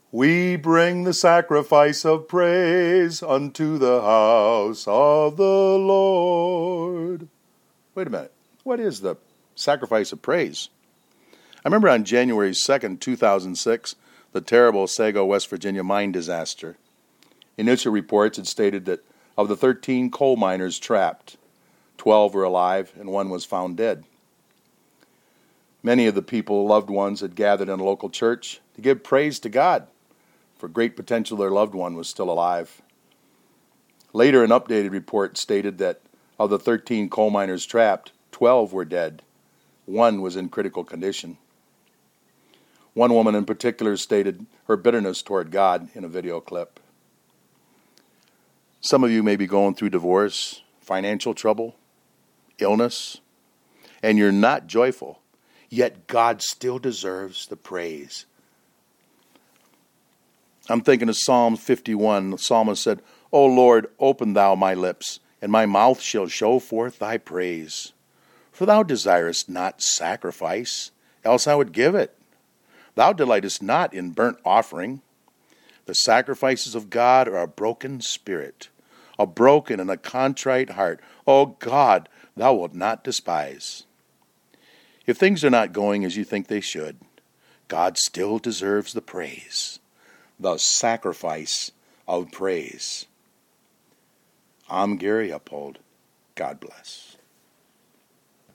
We bring the sacrifice of praise unto the house of the Lord. Wait a minute. What is the sacrifice of praise? I remember on January 2nd, 2006, the terrible Sago, West Virginia mine disaster. Initial reports had stated that of the 13 coal miners trapped, 12 were alive and one was found dead. Many of the people, loved ones, had gathered in a local church to give praise to God for great potential their loved one was still alive. Later, an updated report stated that of the 13 coal miners trapped, 12 were dead. One was in critical condition. One woman in particular stated her bitterness toward God in a video clip. Some of you may be going through divorce, financial trouble, illness, and you're not joyful, yet God still deserves the praise. I'm thinking of Psalm 51. The psalmist said, O Lord, open thou my lips, and my mouth shall show forth thy praise. For thou desirest not sacrifice, else I would give it. Thou delightest not in burnt offering. The sacrifices of God are a broken spirit, a broken and a contrite heart. O God, thou wilt not despise. If things are not going as you think they should, God still deserves the praise. The sacrifice of praise. I'm Gary Uphold. God bless.